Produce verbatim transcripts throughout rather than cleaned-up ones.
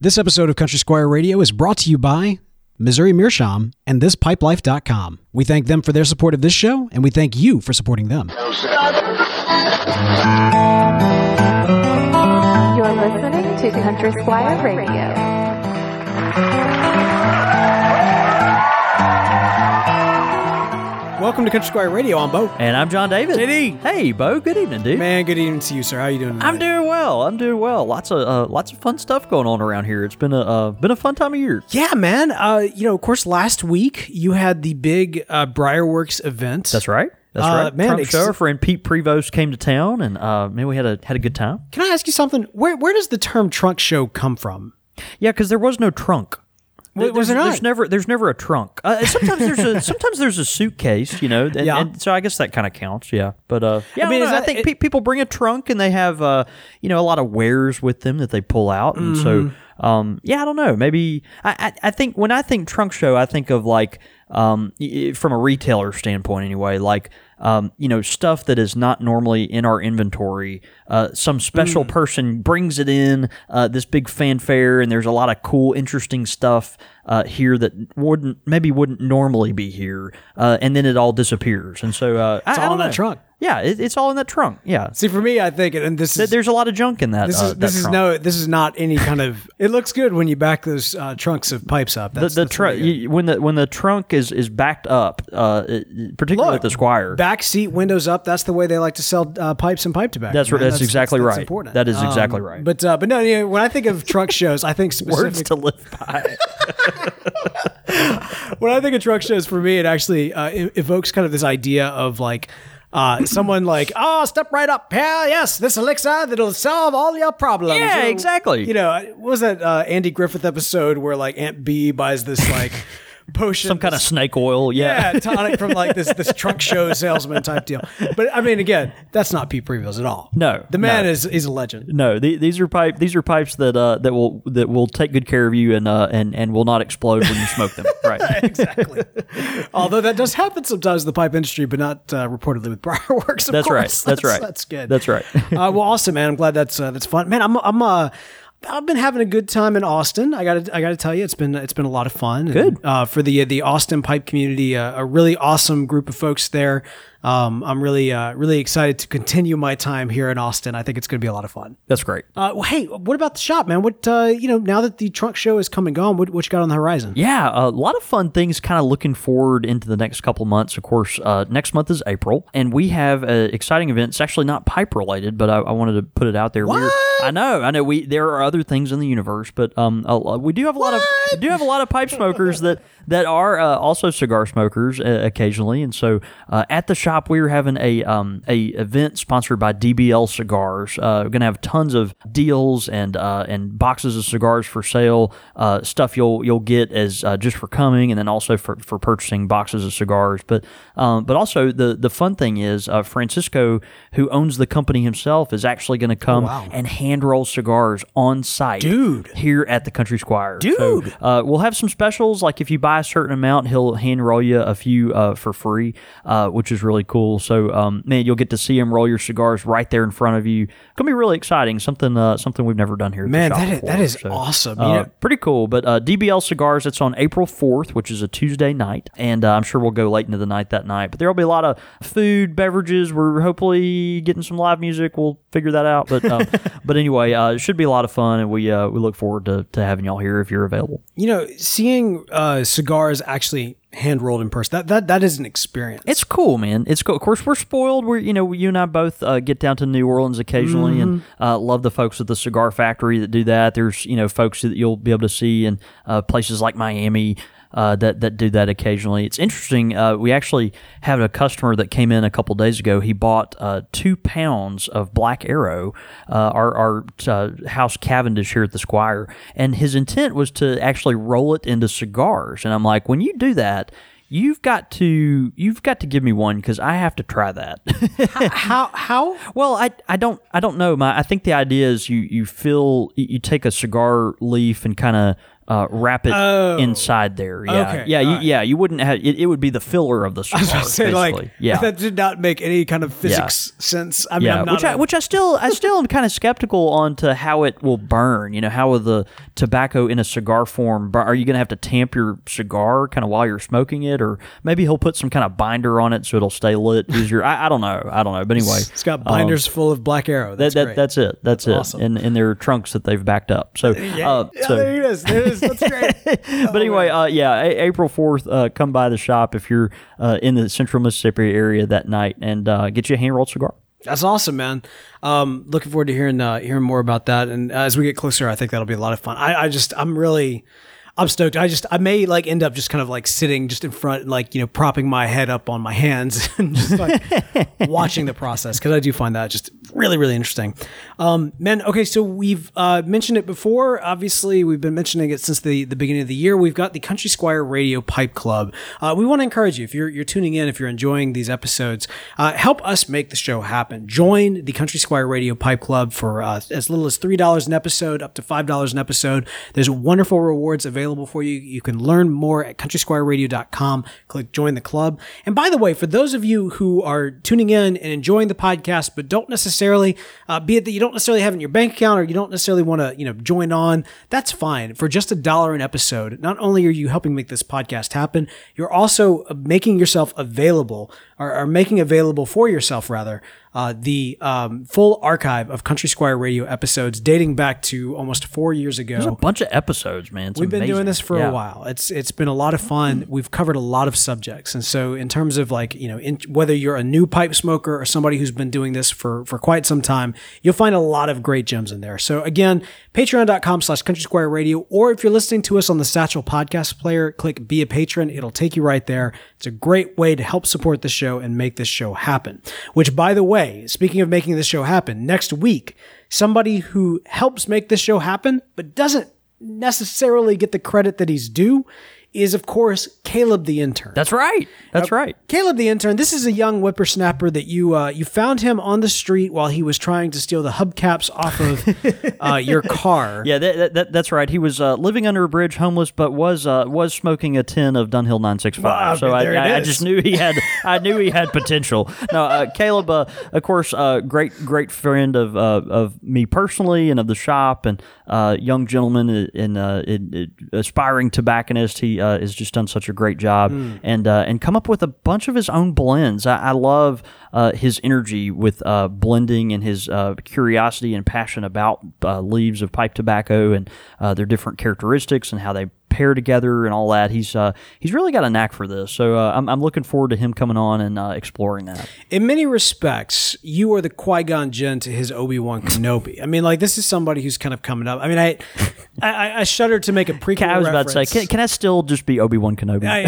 This episode of Country Squire Radio is brought to you by Missouri Meerschaum and this pipe life dot com. We thank them for their support of this show, and we thank you for supporting them. You're listening to Country Squire Radio. Welcome to Country Squire Radio. I'm Bo. And I'm John David. J D. Hey, Bo. Good evening, dude. Man, good evening to you, sir. How you doing tonight? I'm doing well. I'm doing well. Lots of uh, lots of fun stuff going on around here. It's been a uh, been a fun time of year. Yeah, man. Uh, you know, of course, last week you had the big uh, Briarworks event. That's right. That's Uh, right. man, Trunk ex- show. Our friend Pete Prevost came to town, and uh, man, we had a had a good time. Can I ask you something? Where where does the term trunk show come from? Yeah, because there was no trunk. Wa- was there's, there not? there's never there's never a trunk. Uh, sometimes there's a sometimes there's a suitcase, you know. And, Yeah. and so I guess that kind of counts. Yeah, but uh, yeah, I I, mean, mean, is I that- think it- pe- people bring a trunk and they have uh, you know, a lot of wares with them that they pull out, and Mm-hmm. so um, yeah, I don't know. Maybe I, I I think when I think trunk show, I think of like um y- from a retailer standpoint anyway, like. Um, you know, stuff that is not normally in our inventory. Uh, some special Mm. person brings it in, uh, this big fanfare, and there's a lot of cool, interesting stuff uh, here that wouldn't maybe wouldn't normally be here, uh, and then it all disappears. And so uh, It's I, I all in don't that know. trunk. Yeah, it, it's all in that trunk. Yeah, See, for me, I think, and this Th- is there's a lot of junk in that. this uh, is this that is trunk. no this is not any kind of. It looks good when you back those uh, trunks of pipes up. The, That's, the that's tru- really good. you- when the when the trunk is, is backed up, uh, it- particularly at the Squire. Back seat, windows up. That's the way they like to sell uh, pipes and pipe tobacco. That's man. right. That's exactly that's right. important. That is exactly right. But uh, but no, you know, when I think of truck shows, I think Words specific. to live by. When I think of truck shows, for me, it actually uh, e- evokes kind of this idea of like. Uh, someone like, oh, step right up. Yeah, yes, this elixir that'll solve all your problems. Yeah, Or, exactly. You know, what was that uh, Andy Griffith episode where like Aunt Bee buys this like potion, Some kind of this- snake oil. Yeah. yeah, tonic from like this this trunk show salesman type deal. But I mean, again, that's not Pete Prevost at all. No, the man no. is is a legend. No, the, these are pipe. These are pipes that uh, that will that will take good care of you and uh, and and will not explode when you smoke them. Right. Exactly. Although that does happen sometimes in the pipe industry, but not uh, reportedly with Briarworks. Of That's right. course. That's right. That's good. That's right. uh, well, awesome, man. I'm glad that's uh, that's fun, man. I'm I'm uh. I've been having a good time in Austin. I got to I got to tell you, it's been it's been a lot of fun. And, Good. uh, for the the Austin pipe community, uh, a really awesome group of folks there. Um, I'm really uh, really excited to continue my time here in Austin. I think it's going to be a lot of fun. That's great. Uh, well, hey, what about the shop, man? What uh, you know, now that the trunk show is come and gone, what what you got on the horizon? Yeah, a lot of fun things kind of looking forward into the next couple months. Of course, uh, next month is April, and we have an exciting event. It's actually not pipe related, but I, I wanted to put it out there. We're, I know, I know. We there are other things in the universe, but um, uh, we do have a lot of we do have a lot of pipe smokers that that are uh, also cigar smokers uh, occasionally, and so uh, at the shop we are having a um a event sponsored by D B L Cigars. Uh, we're gonna have tons of deals and uh, and boxes of cigars for sale. Uh, stuff you'll you'll get as uh, just for coming, and then also for, for purchasing boxes of cigars. But um, but also the the fun thing is uh, Francisco, who owns the company himself, is actually going to come wow. and hand roll cigars on site, Dude. here at the Country Squire. Dude. So, uh, we'll have some specials. Like if you buy a certain amount, he'll hand roll you a few uh, for free, uh, which is really cool. So, um, man, you'll get to see him roll your cigars right there in front of you. It's gonna be really exciting. Something, uh, something we've never done here. At Man, the shop that is, before. that is So, awesome. uh, You know, pretty cool. But uh, D B L Cigars, it's on April fourth, which is a Tuesday night, and uh, I'm sure we'll go late into the night that night. But there'll be a lot of food, beverages. We're hopefully getting some live music. We'll figure that out. But um, but anyway, uh, it should be a lot of fun, and we uh, we look forward to, to having y'all here if you're available. you know, seeing uh, cigars actually hand rolled in person, that that that is an experience. It's cool, man. It's cool. Of course, we're spoiled. We're you know you and I both uh, get down to New Orleans occasionally, and uh, love the folks at the Cigar Factory that do that. There's you know folks that you'll be able to see in uh, places like Miami. Uh, that that do that occasionally. It's interesting. Uh, we actually had a customer that came in a couple days ago. He bought uh, two pounds of Black Arrow, uh, our our uh, house Cavendish here at the Squire, and his intent was to actually roll it into cigars. And I'm like, when you do that, you've got to you've got to give me one because I have to try that. how how Well, I, I don't I don't know. My I think the idea is you you fill you take a cigar leaf and kind of uh, wrap it Oh. inside there. Yeah, Okay, yeah, you, all right. yeah. You wouldn't have it. It would be the filler of the cigar. I was going to say, like, basically. yeah. that did not make any kind of physics sense. I mean, Yeah, I'm not which I, a- which I still I still am kind of skeptical on to how it will burn. You know, how will the tobacco in a cigar form burn? Are you going to have to tamp your cigar kind of while you're smoking it, or maybe he'll put some kind of binder on it so it'll stay lit easier? I, I don't know. I don't know. But anyway, it's got binders um, full of Black Arrow. That's that, that great. that's it. That's, it. awesome. In in their trunks that they've backed up. So, yeah, uh, yeah, so there it is. There it is. That's great. but anyway, uh, yeah, a- April fourth, uh, come by the shop if you're uh, in the central Mississippi area that night and uh, get you a hand rolled cigar. That's awesome, man. Um, looking forward to hearing uh, hearing more about that. And as we get closer, I think that'll be a lot of fun. I, I just, I'm really, I'm stoked. I just, I may like end up just kind of like sitting just in front, like, you know, propping my head up on my hands and just like watching the process, because I do find that just really, really interesting. Um, man, okay, so we've uh, mentioned it before. Obviously, we've been mentioning it since the, the beginning of the year. We've got the Country Squire Radio Pipe Club. Uh, we want to encourage you, if you're you're tuning in, if you're enjoying these episodes, uh, help us make the show happen. Join the Country Squire Radio Pipe Club for uh, as little as three dollars an episode, up to five dollars an episode. There's wonderful rewards available for you. You can learn more at country squire radio dot com. Click join the club. And by the way, for those of you who are tuning in and enjoying the podcast, but don't necessarily, uh, be it that you don't necessarily have it in your bank account or you don't necessarily want to, you know, join on, that's fine. For just a dollar an episode, not only are you helping make this podcast happen, you're also making yourself available, or, or making available for yourself, rather, uh, the um, full archive of Country Squire Radio episodes dating back to almost four years ago. There's a bunch of episodes, man. It's We've been amazing. doing this for Yeah. a while. It's it's been a lot of fun. We've covered a lot of subjects, and so in terms of like, you know, in, whether you're a new pipe smoker or somebody who's been doing this for for quite some time, you'll find a lot of great gems in there. So again, patreon dot com slash country squire radio, or if you're listening to us on the Satchel Podcast Player, click Be a Patron. It'll take you right there. It's a great way to help support the show and make this show happen. Which, by the way, speaking of making this show happen, next week, somebody who helps make this show happen but doesn't necessarily get the credit that he's due is, of course, Caleb the intern. That's right. That's right. Caleb the intern. This is a young whippersnapper that you uh, you found him on the street while he was trying to steal the hubcaps off of uh, your car. Yeah, that, that, that's right. He was uh, living under a bridge, homeless, but was uh, was smoking a tin of Dunhill nine sixty-five. Wow, so I, there it I, I is. just knew he had I knew he had potential. No, uh, Caleb, uh, of course, uh, great great friend of uh, of me personally and of the shop, and uh, young gentleman and uh, in, in aspiring tobacconist. He uh, has just done such a great job, Mm. and uh, and come up with a bunch of his own blends. I, I love uh, his energy with uh, blending and his uh, curiosity and passion about uh, leaves of pipe tobacco and uh, their different characteristics and how they pair together and all that. He's uh, he's really got a knack for this. So uh, I'm, I'm looking forward to him coming on and uh, exploring that. In many respects, you are the Qui-Gon Jinn to his Obi-Wan Kenobi. I mean, like, this is somebody who's kind of coming up. I mean, I I, I shudder to make a prequel I was about to say, reference. can, can I still just be Obi-Wan Kenobi? I,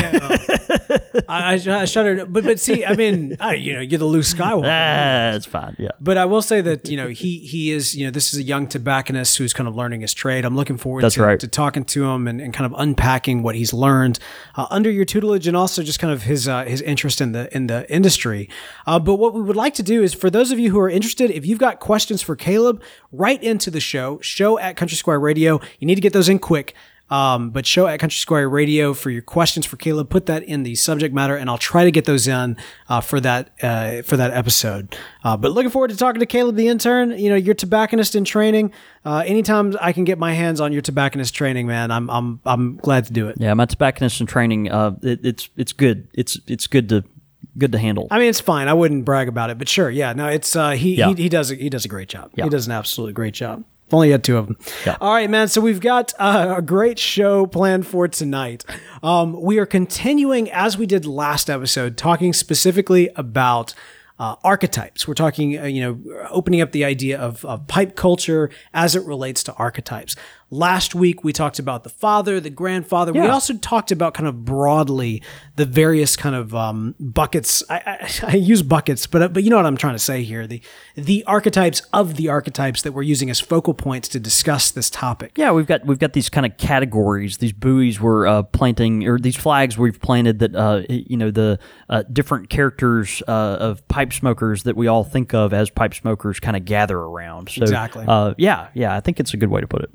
I, I, I shudder, but but see, I mean, I, you know, you're the Luke Skywalker. Ah, it's fine. Yeah. But I will say that, you know, he he is, you know, this is a young tobacconist who's kind of learning his trade. I'm looking forward That's to, right. to talking to him and, and kind of unpacking what he's learned uh, under your tutelage, and also just kind of his uh, his interest in the in the industry. Uh, but what we would like to do is, for those of you who are interested, if you've got questions for Caleb, write into the show, show at Country Squire Radio. You need to get those in quick. Um, but show at Country Squire Radio for your questions for Caleb. Put that in the subject matter, and I'll try to get those in uh, for that uh, for that episode. Uh, but looking forward to talking to Caleb the intern. You know, your tobacconist in training. Uh, anytime I can get my hands on your tobacconist training, man, I'm I'm I'm glad to do it. Yeah, my tobacconist in training, uh, it, it's it's good. It's it's good to good to handle. I mean, it's fine. I wouldn't brag about it, but sure, yeah, no, it's uh, he, Yeah. he he does a, he does a great job. Yeah. He does an absolutely great job. I've only had two of them. Yeah. All right, man. So we've got uh, a great show planned for tonight. Um, we are continuing, as we did last episode, talking specifically about uh, archetypes. We're talking, uh, you know, opening up the idea of, of pipe culture as it relates to archetypes. Last week, we talked about the father, the grandfather. We Yeah. also talked about kind of broadly the various kind of um, buckets. I, I, I use buckets, but but you know what I'm trying to say here. The the archetypes of the archetypes that we're using as focal points to discuss this topic. Yeah, we've got we've got these kind of categories, these buoys we're uh, planting, or these flags we've planted that uh, you know the uh, different characters uh, of pipe smokers that we all think of as pipe smokers kind of gather around. So, Exactly. Uh, yeah, yeah, I think it's a good way to put it. In a very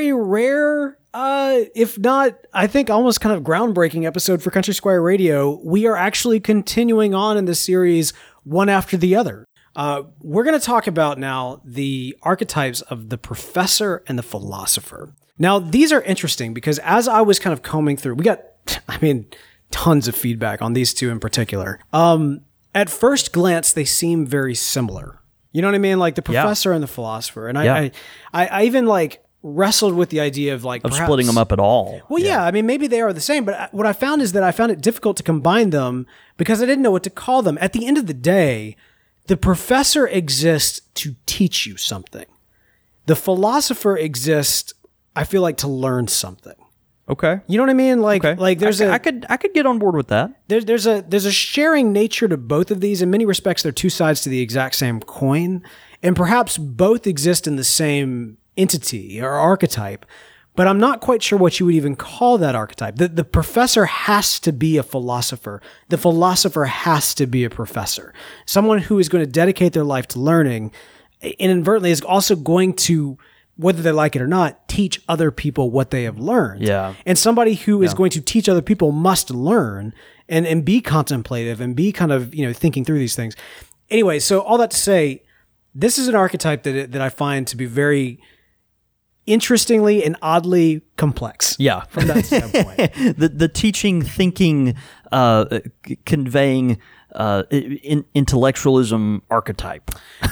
very rare, uh, if not, I think almost kind of groundbreaking episode for Country Squire Radio. We are actually continuing on in the series one after the other. Uh, we're going to talk about now the archetypes of the professor and the philosopher. Now, these are interesting because as I was kind of combing through, we got, I mean, tons of feedback on these two in particular. Um, at first glance, they seem very similar. You know what I mean? Like the professor yeah. and the philosopher. And I, yeah. I, I, I even like wrestled with the idea of like of perhaps, splitting them up at all. Well, yeah. yeah, I mean, maybe they are the same, but what I found is that I found it difficult to combine them because I didn't know what to call them. At the end of the day, the professor exists to teach you something. The philosopher exists, I feel like, to learn something. Okay. You know what I mean? Like, okay. like there's I, a I could I could get on board with that. There's there's a there's a sharing nature to both of these. In many respects, they're two sides to the exact same coin, and perhaps both exist in the same entity or archetype. But I'm not quite sure what you would even call that archetype. The the professor has to be a philosopher. The philosopher has to be a professor. Someone who is going to dedicate their life to learning, inadvertently is also going to, whether they like it or not, teach other people what they have learned. Yeah. And somebody who is Yeah. going to teach other people must learn and, and be contemplative and be kind of, you know, thinking through these things. Anyway, so all that to say, this is an archetype that that I find to be very interestingly and oddly complex. Yeah. From that standpoint. the the teaching, thinking, uh, c- conveying uh, in, intellectualism archetype.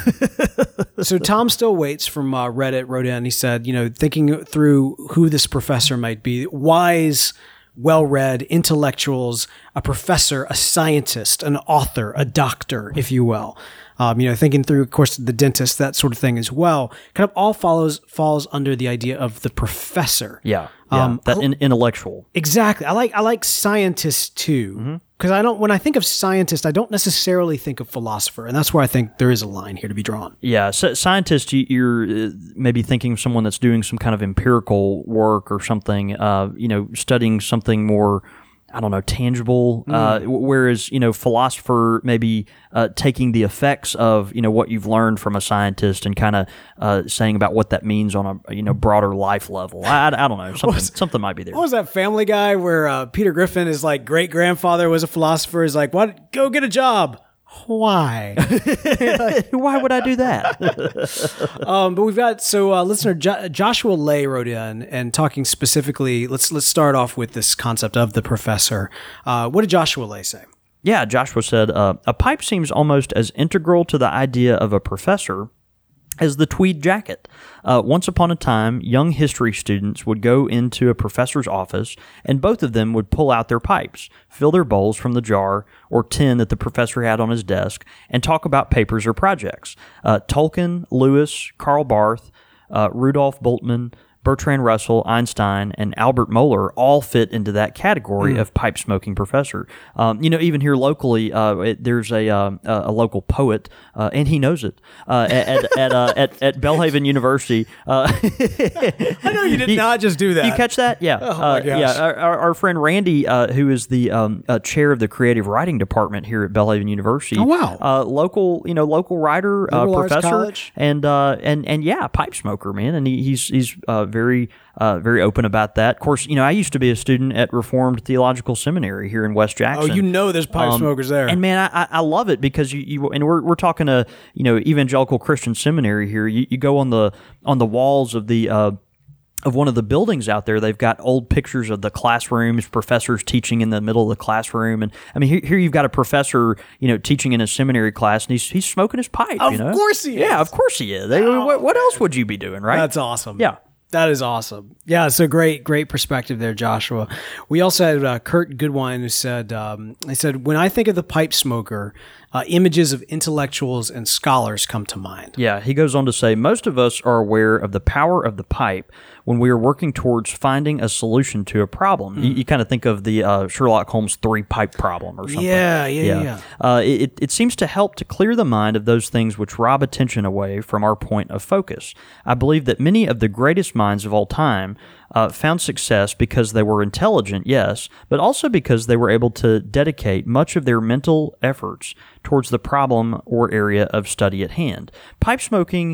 So Tom Still Waits from uh, Reddit wrote in, he said, you know, thinking through who this professor might be, wise, well-read intellectuals, a professor, a scientist, an author, a doctor, if you will. Um, you know, thinking through, of course, the dentist, that sort of thing as well, kind of all follows falls under the idea of the professor. Yeah, yeah. Um, that in, intellectual. Exactly. I like I like scientists too, because I don't. When I think of scientist, I don't necessarily think of philosopher, and that's where I think there is a line here to be drawn. Yeah, so scientist, you, you're uh, maybe thinking of someone that's doing some kind of empirical work or something. Uh, you know, studying something more, I don't know, tangible. Mm. Uh, whereas, you know, philosopher maybe uh, taking the effects of, you know, what you've learned from a scientist and kind of uh, saying about what that means on a, you know, broader life level. I, I, I don't know. Something, was, something might be there. What was that Family Guy where uh, Peter Griffin, is like great grandfather was a philosopher, is like, what? Go get a job. Why? Why would I do that? um, but we've got, so uh, listener jo- Joshua Lay wrote in and talking specifically, let's let's start off with this concept of the professor. Uh, what did Joshua Lay say? Yeah, Joshua said, uh, a pipe seems almost as integral to the idea of a professor as the tweed jacket. Uh, once upon a time, young history students would go into a professor's office, and both of them would pull out their pipes, fill their bowls from the jar or tin that the professor had on his desk, and talk about papers or projects. Uh, Tolkien, Lewis, Karl Barth, uh, Rudolf Bultmann, Bertrand Russell, Einstein, and Albert Mohler all fit into that category mm. of pipe-smoking professor. Um, you know, even here locally, uh, it, there's a uh, a local poet, uh, and he knows it, uh, at at uh, at, at Belhaven University. Uh, I know you did you, not just do that. You catch that? Yeah. Oh, my uh, gosh. Yeah, our, our, our friend Randy, uh, who is the um, uh, chair of the creative writing department here at Belhaven University. Oh, wow. Uh, local, you know, local writer, uh, professor, and uh, and and yeah, pipe smoker, man, and he, he's he's uh, very uh, very open about that. Of course, you know, I used to be a student at Reformed Theological Seminary here in West Jackson. Oh, you know, there's pipe um, smokers there, and man, I, I love it because you, you and we're we're talking a you know evangelical Christian seminary here. You, you go on the on the walls of the uh, of one of the buildings out there. They've got old pictures of the classrooms, professors teaching in the middle of the classroom, and I mean here, here you've got a professor, you know, teaching in a seminary class, and he's he's smoking his pipe. Of you know? course he is. Yeah, of course he is. They, oh, what, what else would you be doing, right? That's awesome. Yeah. That is awesome. Yeah, so great, great perspective there, Joshua. We also had uh, Kurt Goodwine who said, um, he said, when I think of the pipe smoker, uh, images of intellectuals and scholars come to mind. Yeah, he goes on to say, most of us are aware of the power of the pipe when we are working towards finding a solution to a problem. Mm. You, you kind of think of the uh, Sherlock Holmes three-pipe problem or something. Yeah, yeah, yeah. yeah. Uh, it, it seems to help to clear the mind of those things which rob attention away from our point of focus. I believe that many of the greatest minds of all time uh, found success because they were intelligent, yes, but also because they were able to dedicate much of their mental efforts towards the problem or area of study at hand. Pipe smoking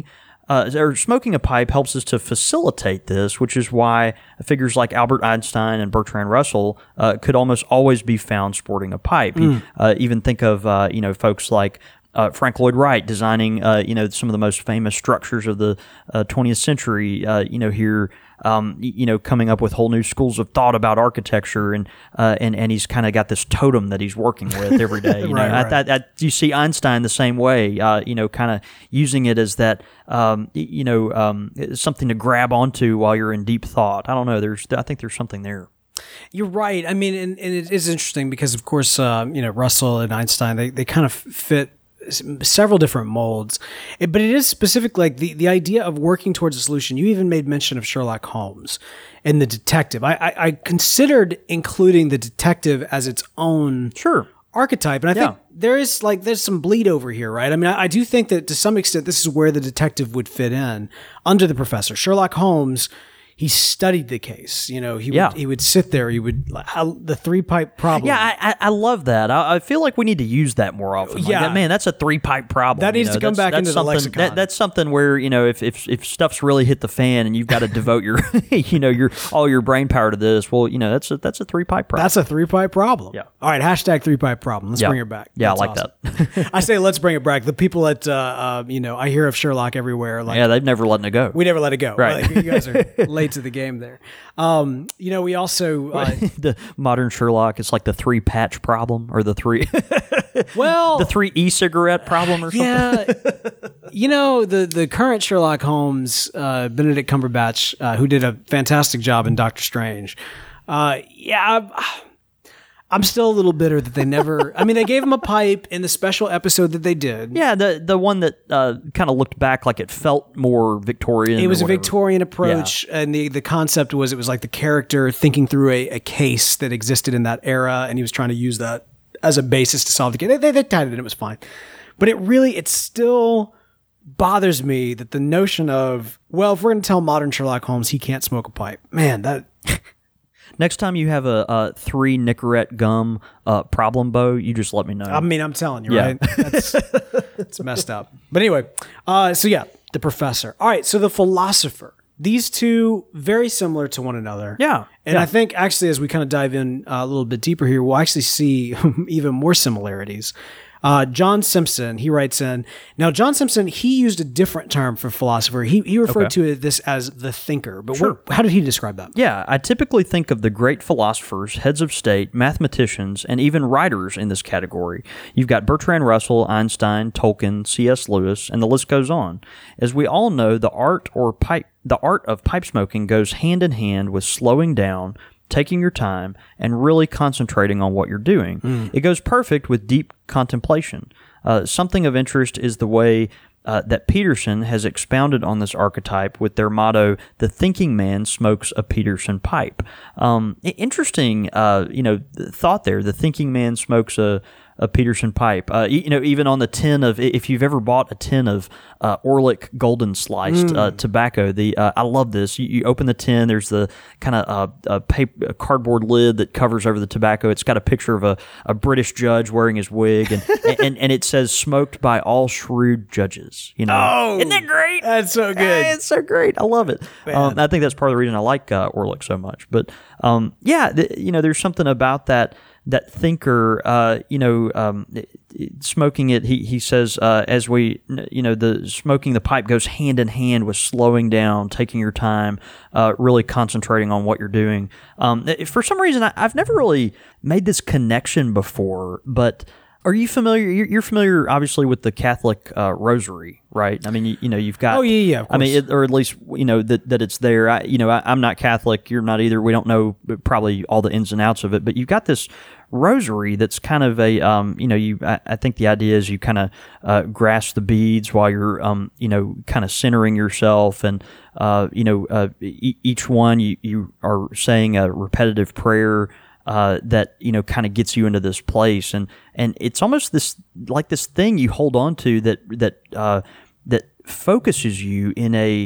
uh, or smoking a pipe helps us to facilitate this, which is why figures like Albert Einstein and Bertrand Russell uh, could almost always be found sporting a pipe. Mm. Uh, even think of uh, you know folks like Uh, Frank Lloyd Wright designing, uh, you know, some of the most famous structures of the uh, twentieth century. Uh, you know, here, um, you know, coming up with whole new schools of thought about architecture, and uh, and and he's kind of got this totem that he's working with every day. You right, know, right. I, I, I, you see Einstein the same way. Uh, you know, kind of using it as that, um, you know, um, something to grab onto while you're in deep thought. I don't know. There's, I think there's something there. You're right. I mean, and, and it is interesting because, of course, um, you know, Russell and Einstein, they they kind of fit several different molds, it, but it is specific, like the, the idea of working towards a solution. You even made mention of Sherlock Holmes and the detective. I, I, I considered including the detective as its own sure archetype, and I yeah. think there is like there's some bleed over here, right? I mean, I, I do think that to some extent this is where the detective would fit in under the professor. Sherlock Holmes, he studied the case. You know, he yeah. would he would sit there. He would how, the three pipe problem. Yeah, I, I love that. I, I feel like we need to use that more often. Like yeah, that, man, that's a three pipe problem. That needs you know? to come that's, back that's into the lexicon. That, that's something where you know if, if if stuff's really hit the fan and you've got to devote your you know your all your brain power to this. Well, you know that's a that's a three pipe problem. That's a three pipe problem. Yeah. All right. Hashtag three pipe problem. Let's yeah. bring it back. Yeah, that's I like awesome. that. I say let's bring it back. The people at uh, uh, you know I hear of Sherlock everywhere. Like yeah, they've never let it go. We never let it go. Right. Like, you guys are late to the game there. Um, you know, we also uh, the modern Sherlock. It's like the three patch problem or the three well the three e-cigarette problem or something. Yeah, you know the the current Sherlock Holmes, uh, Benedict Cumberbatch, uh, who did a fantastic job in Doctor Strange. Uh, yeah. I, I'm still a little bitter that they never. I mean, they gave him a pipe in the special episode that they did. Yeah, the the one that uh, kind of looked back like it felt more Victorian. It was or a whatever. Victorian approach, yeah. and the, the concept was it was like the character thinking through a, a case that existed in that era, and he was trying to use that as a basis to solve the case. They, they, they tied it, and it was fine. But it really, it still bothers me that the notion of, well, if we're going to tell modern Sherlock Holmes he can't smoke a pipe, man, that. Next time you have a, a three Nicorette gum uh, problem, Bo, you just let me know. I mean, I'm telling you, yeah. right? That's it's messed up. But anyway, uh, so yeah, the professor. All right, so the philosopher. These two very similar to one another. Yeah. And yeah. I think actually as we kind of dive in uh, a little bit deeper here, we'll actually see even more similarities. Uh, John Simpson, he writes in, now John Simpson, he used a different term for philosopher. He he referred okay. to this as the thinker. But sure. what, how did he describe that? Yeah, I typically think of the great philosophers, heads of state, mathematicians, and even writers in this category. You've got Bertrand Russell, Einstein, Tolkien, C S Lewis, and the list goes on. As we all know, the art or pipe the art of pipe smoking goes hand in hand with slowing down, taking your time, and really concentrating on what you're doing. Mm. It goes perfect with deep contemplation. Uh, something of interest is the way uh, that Peterson has expounded on this archetype with their motto, "The thinking man smokes a Peterson pipe." Um, interesting, uh, you know, thought there. The thinking man smokes a a Peterson pipe. Uh, you know, even on the tin of, if you've ever bought a tin of uh, Orlick Golden Sliced mm. uh, tobacco, the uh, I love this. You, you open the tin, there's the kind of uh, a paper, a cardboard lid that covers over the tobacco. It's got a picture of a, a British judge wearing his wig, and, and and it says "smoked by all shrewd judges." You know, oh, isn't that great? That's so good. It's so great. I love it. Um, I think that's part of the reason I like uh, Orlick so much. But um, yeah, th- you know, there's something about that. That thinker, uh, you know, um, smoking it, he, he says, uh, as we, you know, the smoking the pipe goes hand in hand with slowing down, taking your time, uh, really concentrating on what you're doing. Um, for some reason, I, I've never really made this connection before, but are you familiar? You're, you're familiar, obviously, with the Catholic uh, rosary, right? I mean, you, you know, you've got. Oh yeah, yeah. Of course. I mean, it, or at least you know that, that it's there. I, you know, I, I'm not Catholic. You're not either. We don't know probably all the ins and outs of it, but you've got this rosary that's kind of a, um, you know, you. I, I think the idea is you kind of uh, grasp the beads while you're, um, you know, kind of centering yourself, and uh, you know, uh, e- each one you you are saying a repetitive prayer. Uh, that you know kind of gets you into this place, and and it's almost this like this thing you hold on to that that uh, that focuses you in a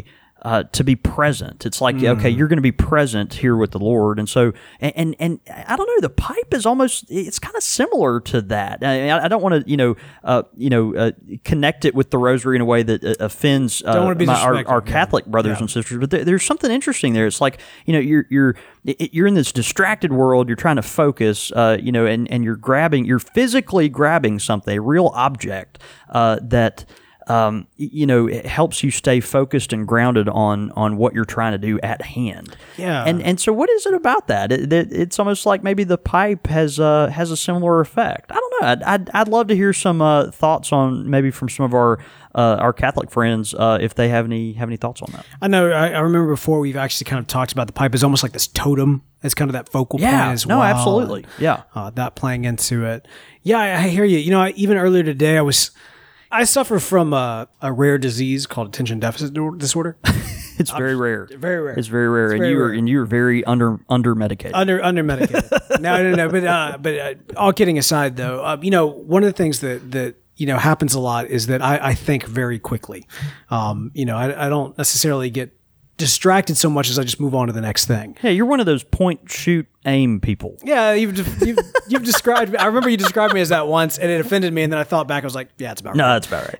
uh, to be present. It's like, mm. okay, you're going to be present here with the Lord. And so, and, and, and I don't know, the pipe is almost, it's kind of similar to that. I, I don't want to, you know, uh, you know, uh, connect it with the rosary in a way that uh, offends uh, my, our, our Catholic brothers yeah. and sisters, but there, there's something interesting there. It's like, you know, you're, you're, you're in this distracted world, you're trying to focus, uh, you know, and, and you're grabbing, you're physically grabbing something, a real object uh, that, Um, you know, it helps you stay focused and grounded on on what you're trying to do at hand. Yeah. And and so what is it about that? It, it, it's almost like maybe the pipe has uh, has a similar effect. I don't know. I'd I'd, I'd love to hear some uh, thoughts on maybe from some of our uh, our Catholic friends uh, if they have any have any thoughts on that. I know. I, I remember before we've actually kind of talked about the pipe as almost like this totem. It's kind of that focal yeah, point as no, well. No, absolutely. Yeah. Uh, that playing into it. Yeah, I, I hear you. You know, I, even earlier today, I was. I suffer from a, a rare disease called attention deficit disorder. It's very rare. Very rare. It's very rare, it's and very you are rare. and you're very under under medicated. Under under medicated. no, no, no. But uh, but uh, all kidding aside, though, uh, you know, one of the things that that you know happens a lot is that I, I think very quickly. Um, you know, I, I don't necessarily get distracted so much as I just move on to the next thing. Yeah, you're one of those point, shoot, aim people. Yeah, you've you've, you've described me. I remember you described me as that once, and it offended me. And then I thought back, I was like, yeah, it's about no, right. No, that's about right.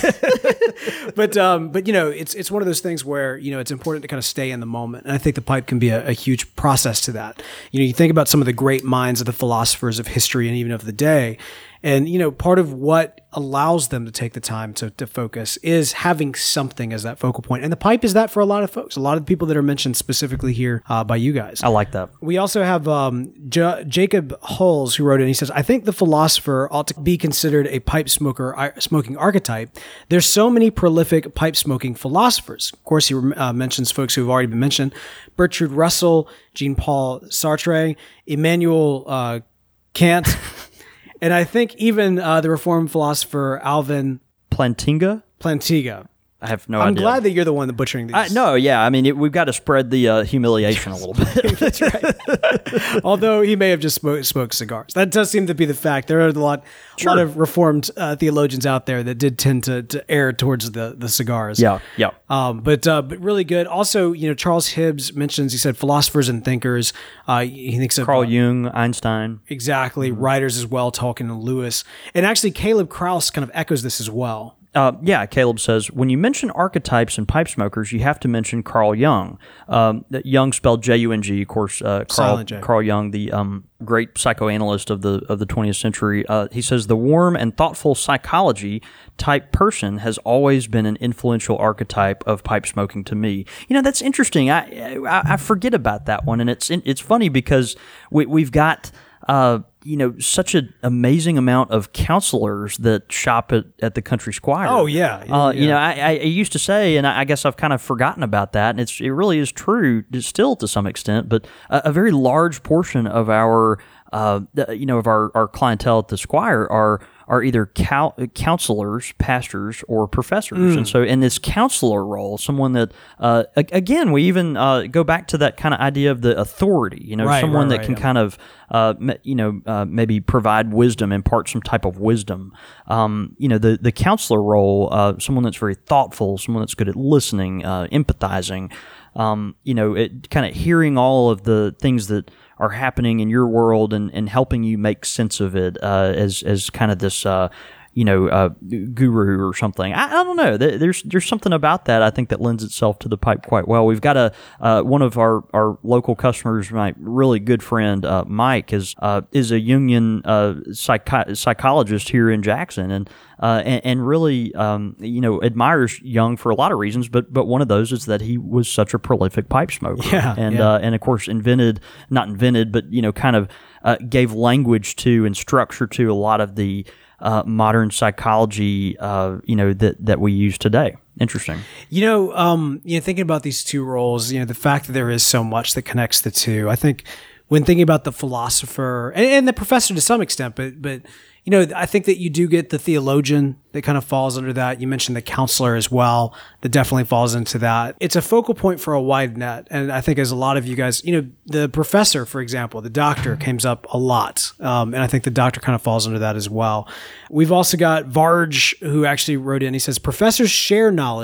Yeah. but um, but you know, it's it's one of those things where you know it's important to kind of stay in the moment, and I think the pipe can be a, a huge process to that. You know, you think about some of the great minds of the philosophers of history and even of the day. And, you know, part of what allows them to take the time to, to focus is having something as that focal point. And the pipe is that for a lot of folks, a lot of the people that are mentioned specifically here uh, by you guys. I like that. We also have um, J- Jacob Hulls who wrote in. He says, I think the philosopher ought to be considered a pipe smoker, uh, smoking archetype. There's so many prolific pipe smoking philosophers. Of course, he uh, mentions folks who have already been mentioned. Bertrand Russell, Jean-Paul Sartre, Immanuel uh, Kant. And I think even uh, the Reformed philosopher Alvin Plantinga. Plantinga. I have no I'm idea. I'm glad that you're the one that butchering these. I, no, yeah. I mean, it, we've got to spread the uh, humiliation a little bit. That's right. Although he may have just smoked, smoked cigars. That does seem to be the fact. There are a lot, sure. lot of Reformed uh, theologians out there that did tend to, to err towards the, the cigars. Yeah, yeah. Um, but uh, but really good. Also, you know, Charles Hibbs mentions, he said, philosophers and thinkers. Uh, he thinks of Carl uh, Jung, Einstein. Exactly. Mm-hmm. Writers as well, Tolkien and Lewis. And actually, Caleb Krauss kind of echoes this as well. Uh, yeah, Caleb says, when you mention archetypes and pipe smokers, you have to mention Carl Jung. Um, Jung spelled J U N G, of course. Uh, Carl, Carl Jung, the um, great psychoanalyst of the of the twentieth century. Uh, he says, the warm and thoughtful psychology type person has always been an influential archetype of pipe smoking to me. You know, that's interesting. I I, I forget about that one, and it's it's funny because we, we've got... Uh, you know, such an amazing amount of counselors that shop at, at the Country Squire. Oh, yeah. yeah, uh, yeah. You know, I, I used to say, and I guess I've kind of forgotten about that, and it's it really is true still to some extent, but a, a very large portion of our, uh, you know, of our, our clientele at the Squire are are either cal- counselors, pastors, or professors. Mm. And so in this counselor role, someone that, uh, again, we even uh, go back to that kind of idea of the authority, you know, right, someone right, that right, can yeah. kind of, uh, you know, uh, maybe provide wisdom, impart some type of wisdom. Um, you know, the, the counselor role, uh, someone that's very thoughtful, someone that's good at listening, uh, empathizing, um, you know, it kind of hearing all of the things that are happening in your world and, and helping you make sense of it uh, as as kind of this uh, you know uh, guru or something. I, I don't know. There's there's something about that I think that lends itself to the pipe quite well. We've got a uh, one of our, our local customers, my really good friend uh, Mike, is uh, is a Jungian uh, psych- psychologist here in Jackson, and uh, and, and really um, you know admires Jung for a lot of reasons, but but one of those is that he was such a prolific pipe smoker, yeah, and yeah. Uh, and of course invented not invented, but you know kind of uh, gave language to and structure to a lot of the Uh, modern psychology, uh, you know, that, that we use today. Interesting. You know, um, you know, thinking about these two roles, you know, the fact that there is so much that connects the two, I think when thinking about the philosopher and, and the professor to some extent, but, but, you know, I think that you do get the theologian that kind of falls under that. You mentioned the counselor as well. That definitely falls into that. It's a focal point for a wide net. And I think as a lot of you guys, you know, the professor, for example, the doctor comes up a lot. Um, and I think the doctor kind of falls under that as well. We've also got Varge, who actually wrote in. He says, professors share knowledge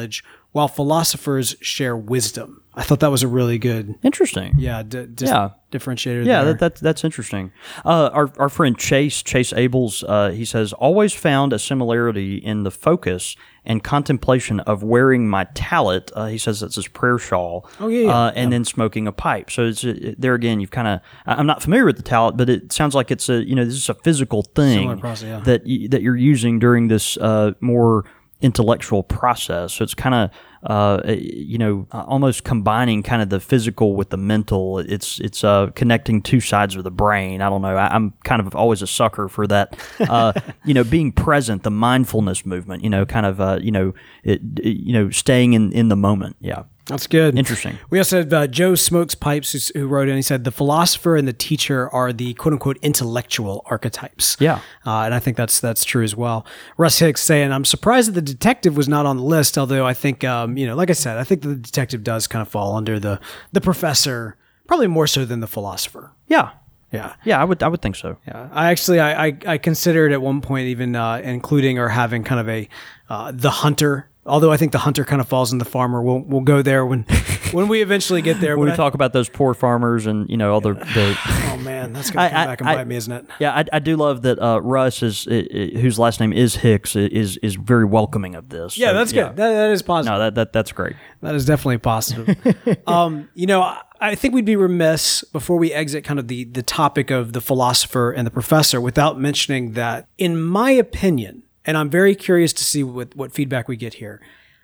while philosophers share wisdom. I thought that was a really good, Interesting. yeah, d- dis- Yeah. differentiator. Yeah, there. that, that, that's interesting. Uh, our, our friend Chase, Chase Abels, uh, he says, always found a similarity in the focus and contemplation of wearing my tallit. Uh, he says that's his prayer shawl. Oh, yeah, yeah. Uh, and then smoking a pipe. So it's, uh, there again, you've kind of, I'm not familiar with the tallit, but it sounds like it's a, you know, this is a physical Similar thing process, yeah. that, y- that you're using during this uh, more intellectual process. So it's kind of, uh, you know, uh, almost combining kind of the physical with the mental. It's it's uh, connecting two sides of the brain. I don't know. I, I'm kind of always a sucker for that. Uh, you know, being present, the mindfulness movement. You know, kind of uh, you know, it, you know, staying in, in the moment. Yeah. That's good. Interesting. We also had uh, Joe Smokes Pipes who's- who wrote in. He said the philosopher and the teacher are the quote unquote intellectual archetypes. Yeah. uh, and I think that's that's true as well. Russ Hicks saying, "I'm surprised that the detective was not on the list. Although I think, um, you know, like I said, I think the detective does kind of fall under the the professor, probably more so than the philosopher." Yeah. Yeah. Yeah. I would I would think so. Yeah, I actually I, I, I considered at one point even uh, including or having kind of a uh, the hunter. Although I think the hunter kind of falls in the farmer. We'll we'll go there when when we eventually get there. When But we I- talk about those poor farmers and you know all the, the oh man, that's gonna I- come I- back and I- bite me, isn't it? yeah, I, I do love that uh, Russ is uh, uh, whose last name is Hicks is is very welcoming of this. Yeah, So, that's good. That, that is positive. No, that, that that's great. That is definitely positive. um, you know, I, I think we'd be remiss before we exit kind of the the topic of the philosopher and the professor without mentioning that, in my opinion, and I'm very curious to see what what feedback we get here.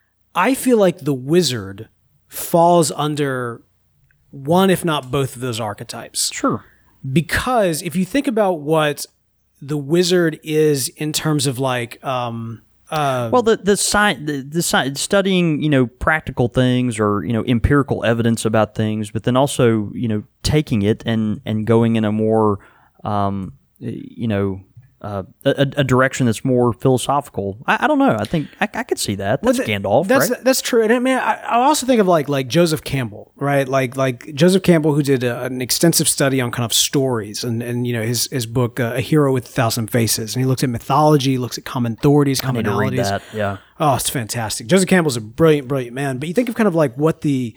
I feel like the wizard falls under one, if not both of those archetypes. Sure. Because if you think about what the wizard is in terms of like, um, uh, Well, the the science, the, the sci- studying, you know, practical things or you know empirical evidence about things, but then also you know taking it and and going in a more, um, you know. Uh, a, a direction that's more philosophical. I, I don't know. I think I, I could see that. That's Well, th- Gandalf, That's right? that's true. And I mean, I, I also think of like like Joseph Campbell, right? Like like Joseph Campbell, who did a, an extensive study on kind of stories, and and you know his his book uh, A Hero with a Thousand Faces, and he looks at mythology, looks at common authorities, I need to read commonalities. that. Yeah. Oh, it's fantastic. Joseph Campbell's a brilliant, brilliant man. But you think of kind of like what the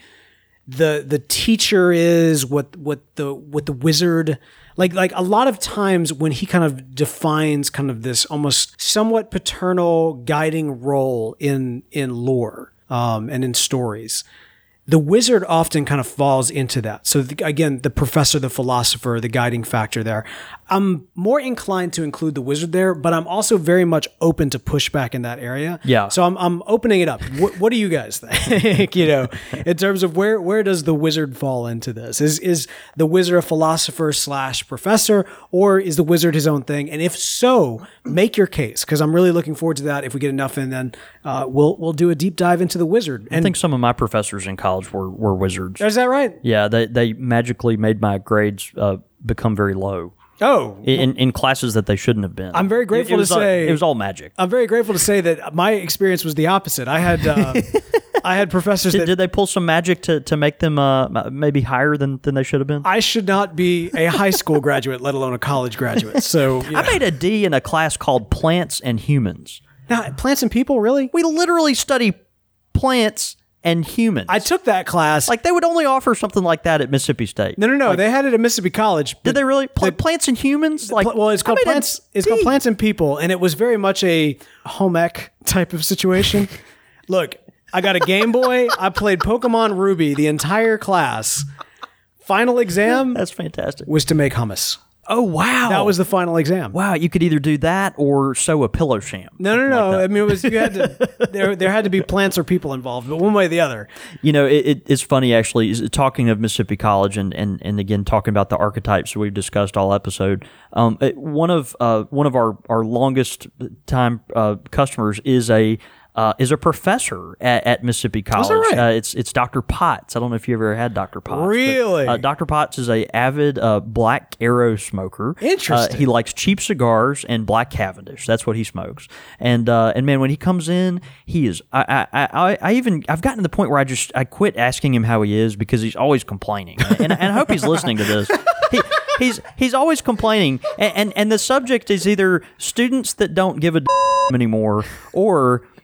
the the teacher is, what what the what the wizard like like a lot of times when he kind of defines kind of this almost somewhat paternal guiding role in in lore um, and in stories. The wizard often kind of falls into that. So the, again, the professor, the philosopher, the guiding factor there. I'm more inclined to include the wizard there, but I'm also very much open to pushback in that area. Yeah. So I'm I'm opening it up. What, what do you guys think? You know, in terms of where where does the wizard fall into this? Is is the wizard a philosopher slash professor, or is the wizard his own thing? And if so, make your case, because I'm really looking forward to that. If we get enough, and then uh, we'll we'll do a deep dive into the wizard. I And think some of my professors in college were, were wizards. is that right? Yeah, they they magically made my grades uh, become very low Oh, in in classes that they shouldn't have been. I'm very grateful It- it was to all- say- it was all magic. I'm very grateful to say that my experience was the opposite. I had uh, I had professors Did, that did they pull some magic to, to make them uh, maybe higher than, than they should have been? I should not be a high school graduate, let alone a college graduate. So you know. I made a D in a class called Plants and Humans. Now, plants and people, really? We literally study plants and humans. I took that class. like they would only offer something like that at Mississippi State. no, no, no. they had it at Mississippi College. Did they really? Pl- plants and humans? Like, Pl- well, it's I called made a plants. It's called D. plants and people, and it was very much a home ec type of situation. Look, I got a Game Boy. I played Pokemon Ruby the entire class. Final exam That's fantastic. was to make hummus. Oh wow, That was the final exam. wow. You could either do that or sew a pillow sham. No, no, Something no. like that. I mean, it was you had to. There, there had to be plants or people involved, but one way or the other. You know, it, it, it's funny actually. Is talking of Mississippi College and, and, and again talking about the archetypes that we've discussed all episode. Um, it- one of uh, one of our, our longest time uh, customers is a uh, is a professor at, at Mississippi College. that right? Uh, it's it's Doctor Potts. I don't know if you ever had Doctor Potts. but, Really? uh, Doctor Potts is a avid uh, Black Arrow smoker. Interesting. Uh, he likes cheap cigars and Black Cavendish. That's what he smokes. And uh, and man, when he comes in, he is. I I, I I even I've gotten to the point where I just I quit asking him how he is because he's always complaining. And, and I hope he's listening to this. He, he's he's always complaining, and, and and the subject is either students that don't give a d- anymore or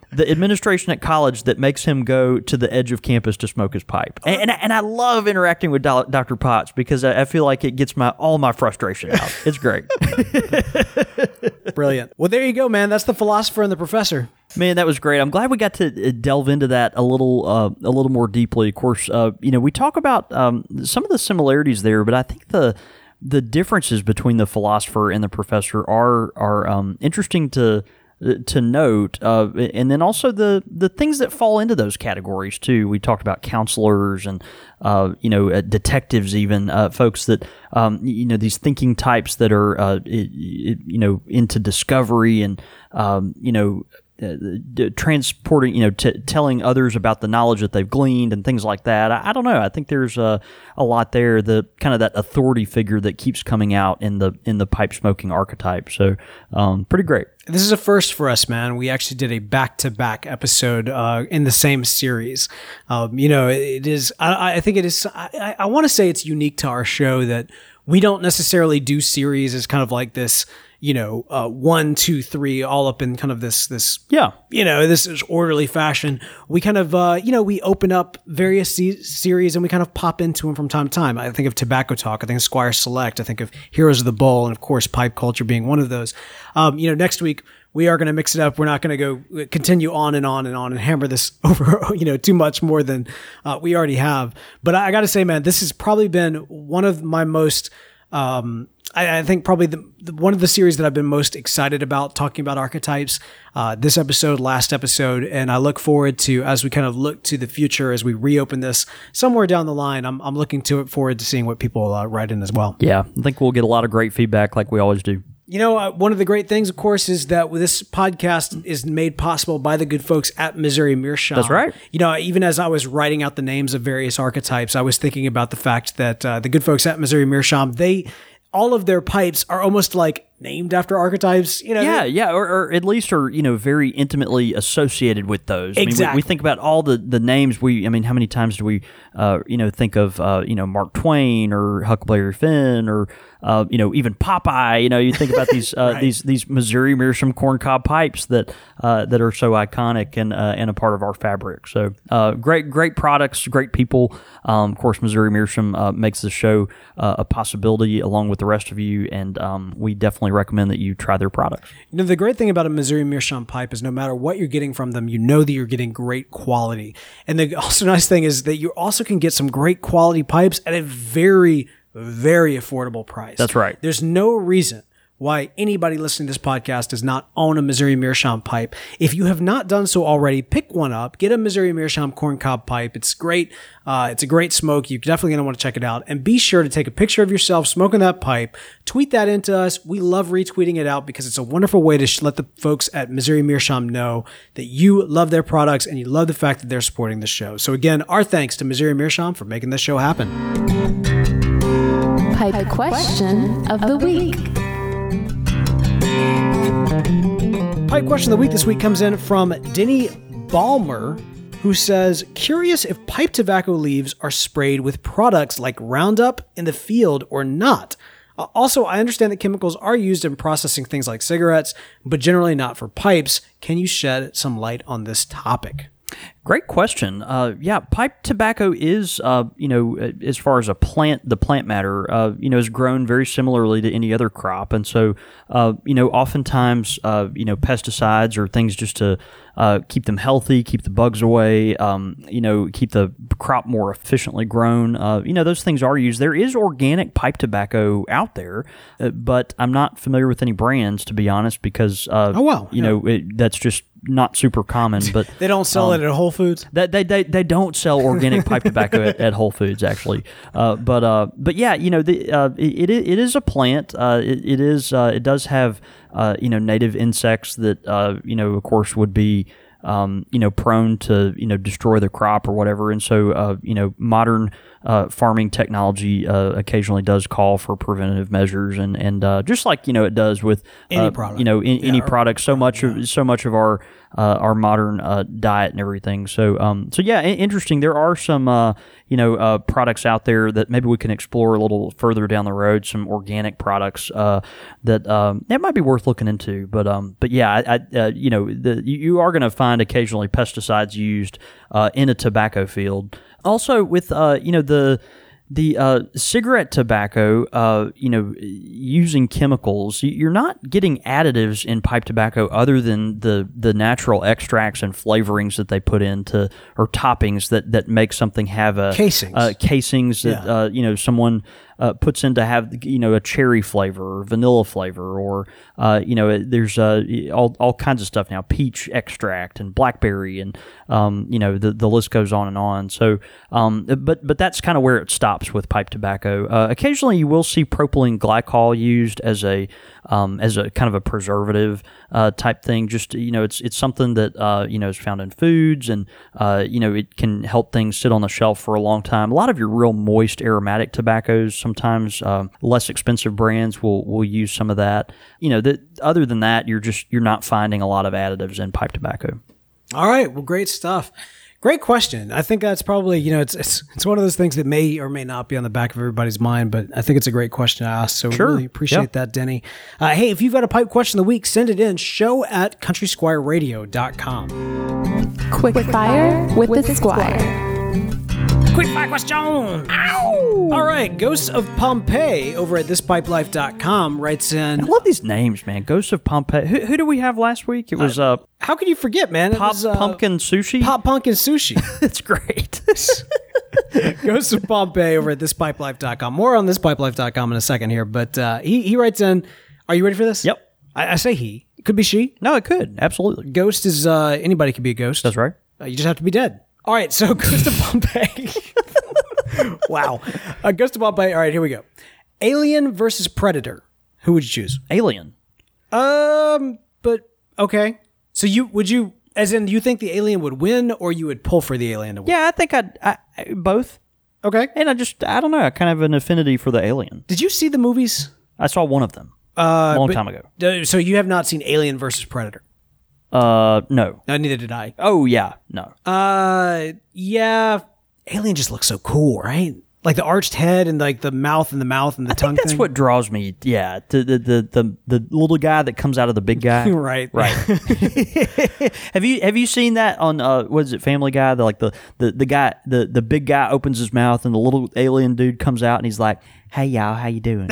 the administration at college that makes him go to the edge of campus to smoke his pipe. And and, and I love interacting with Doctor Potts because I, I feel like it gets my all my frustration out. It's great. Brilliant. Well, there you go, man. That's the philosopher and the professor. Man, that was great. I'm glad we got to delve into that a little, uh, a little more deeply. Of course, uh, you know, we talk about um, some of the similarities there, but I think the the differences between the philosopher and the professor are are um, interesting to to note, uh, and then also the the things that fall into those categories too. We talked about counselors and uh, you know uh, detectives, even uh, folks that um, you know these thinking types that are uh, it, it, you know into discovery and um, you know. Uh, transporting, you know, t- telling others about the knowledge that they've gleaned and things like that. I, I don't know. I think there's uh, a lot there. The kind of that authority figure that keeps coming out in the in the pipe smoking archetype. So, um, pretty great. This is a first for us, man. We actually did a back-to-back episode uh, in the same series. Um, you know, it, it is. I, I think it is. I, I want to say it's unique to our show that we don't necessarily do series as kind of like this. You know, uh, one, two, three, all up in kind of this, this, yeah, you know, this is orderly fashion. We kind of, uh, you know, we open up various se- series and we kind of pop into them from time to time. I think of Tobacco Talk. I think of Squire Select. I think of Heroes of the Bowl, and of course, Pipe Culture being one of those. Um, you know, next week we are going to mix it up. We're not going to go continue on and on and on and hammer this over, you know, too much more than uh, we already have. But I, I got to say, man, this has probably been one of my most. Um, I, I think probably the, the one of the series that I've been most excited about talking about archetypes, uh, this episode, last episode, and I look forward to, as we kind of look to the future, as we reopen this somewhere down the line, I'm, I'm looking to it forward to seeing what people uh, write in as well. Yeah, I think we'll get a lot of great feedback like we always do. You know, uh, one of the great things, of course, is that this podcast is made possible by the good folks at Missouri Meerschaum. That's right. You know, even as I was writing out the names of various archetypes, I was thinking about the fact that uh, the good folks at Missouri Meerschaum, they, all of their pipes are almost like named after archetypes, you know? Yeah, yeah, or, or at least are, you know, very intimately associated with those. Exactly. I mean, we, we think about all the, the names we, I mean, how many times do we, uh, you know, think of, uh, you know, Mark Twain or Huckleberry Finn or, uh, you know, even Popeye, you know, you think about these, uh, right. these, these Missouri Meerschaum corncob pipes that, uh, that are so iconic and, uh, and a part of our fabric. So, uh, great, great products, great people. Um, of course, Missouri Meerschaum, uh, makes the show, uh, a possibility along with the rest of you. And, um, we definitely recommend that you try their products. You know, the great thing about a Missouri Meerschaum pipe is no matter what you're getting from them, you know that you're getting great quality. And the also nice thing is that you also can get some great quality pipes at a very, very affordable price. That's right. There's no reason why anybody listening to this podcast does not own a Missouri Meerschaum pipe. If you have not done so already, pick one up. Get a Missouri Meerschaum corncob pipe. It's great. Uh, it's a great smoke. You're definitely going to want to check it out. And be sure to take a picture of yourself smoking that pipe. Tweet that into us. We love retweeting it out because it's a wonderful way to sh- let the folks at Missouri Meerschaum know that you love their products and you love the fact that they're supporting the show. So again, our thanks to Missouri Meerschaum for making this show happen. Pipe question of the week. Pipe question of the week this week comes in from Denny Balmer, who says, curious if pipe tobacco leaves are sprayed with products like Roundup in the field or not. Uh, also, I understand that chemicals are used in processing things like cigarettes, but generally not for pipes. Can you shed some light on this topic? Great question. Uh, yeah, pipe tobacco is, uh, you know, as far as a plant, the plant matter, uh, you know, is grown very similarly to any other crop. And so, uh, you know, oftentimes, uh, you know, pesticides or things just to uh, keep them healthy, keep the bugs away, um, you know, keep the crop more efficiently grown. Uh, you know, those things are used. There is organic pipe tobacco out there, uh, but I'm not familiar with any brands, to be honest, because, uh, oh, wow. you yeah. know, it, that's just not super common. But they don't sell um, it at Whole Foods. That they, they they don't sell organic pipe tobacco at, at Whole Foods actually. Uh, but uh, but yeah, you know, the uh, it it is a plant. Uh, it, it is uh, it does have uh, you know native insects that uh, you know of course would be um, you know prone to you know destroy the crop or whatever. And so uh, you know modern Uh, farming technology uh, occasionally does call for preventative measures, and and uh, just like you know it does with any uh, product, you know in, yeah, any or, product. So much yeah. of so much of our uh, our modern uh, diet and everything. So, um, so yeah, i- interesting. There are some, uh, you know, uh, products out there that maybe we can explore a little further down the road. Some organic products uh, that um, that might be worth looking into. But, um, but yeah, I, I, uh, you know, the, you, you are going to find occasionally pesticides used uh, in a tobacco field. Also, with uh, you know the. The uh, cigarette tobacco, uh, you know, using chemicals, you're not getting additives in pipe tobacco other than the, the natural extracts and flavorings that they put into, or toppings that, that make something have a Casings. uh, casings that Yeah. uh, you know someone uh, puts in to have you know a cherry flavor or vanilla flavor, or uh, you know there's uh, all all kinds of stuff now, peach extract and blackberry, and um, you know the the list goes on and on. So, um, but but that's kind of where it stops with pipe tobacco. Uh, occasionally, you will see propylene glycol used as a um, as a kind of a preservative uh, type thing. Just you know, it's it's something that uh, you know is found in foods, and uh, you know it can help things sit on the shelf for a long time. A lot of your real moist aromatic tobaccos, sometimes um, less expensive brands will will use some of that. You know, that other than that, you're just you're not finding a lot of additives in pipe tobacco. All right. Well, great stuff. Great question. I think that's probably, you know, it's, it's it's one of those things that may or may not be on the back of everybody's mind, but I think it's a great question to ask. So Sure. we really appreciate Yeah. that, Denny. Uh, hey, if you've got a pipe question of the week, send it in, show at country squire radio dot com. Quick fire with the Squire. Quick fire question. Ow! All right. Ghosts of Pompeii over at this pipe life dot com writes in. I love these names, man. Ghosts of Pompeii. Who, who do we have last week? It was uh, How could you forget, man? It Pop was, uh, Pumpkin Sushi. Pop Pumpkin Sushi. That's great. Ghosts of Pompeii over at this pipe life dot com. More on this pipe life dot com in a second here, but uh, he, he writes in, are you ready for this? Yep. I, I say he. It could be she. No, it could. Absolutely. Ghost is, uh, anybody could be a ghost. That's right. Uh, you just have to be dead. All right, so Ghost of Pompeii. Wow. Uh, Ghost of Pompeii. All right, here we go. Alien versus Predator. Who would you choose? Alien. Um, but okay. So you would you, as in, you think the alien would win, or you would pull for the alien to win? Yeah, I think I'd I, I- both. Okay. And I just, I don't know. I kind of have an affinity for the alien. Did you see the movies? I saw one of them Uh, a long but- time ago. Uh, so you have not seen Alien versus Predator? Uh, no. No, neither did I. Oh, yeah. No. Uh, yeah. Alien just looks so cool, right? Like the arched head and like the mouth and the mouth and the I tongue think that's thing. what draws me. Yeah. The, the, the, the, the little guy that comes out of the big guy. Right. Right. have you, have you seen that on, uh, what is it, Family Guy? The, like the, the, the guy, the, the big guy opens his mouth and the little alien dude comes out and he's like, hey, y'all, how you doing?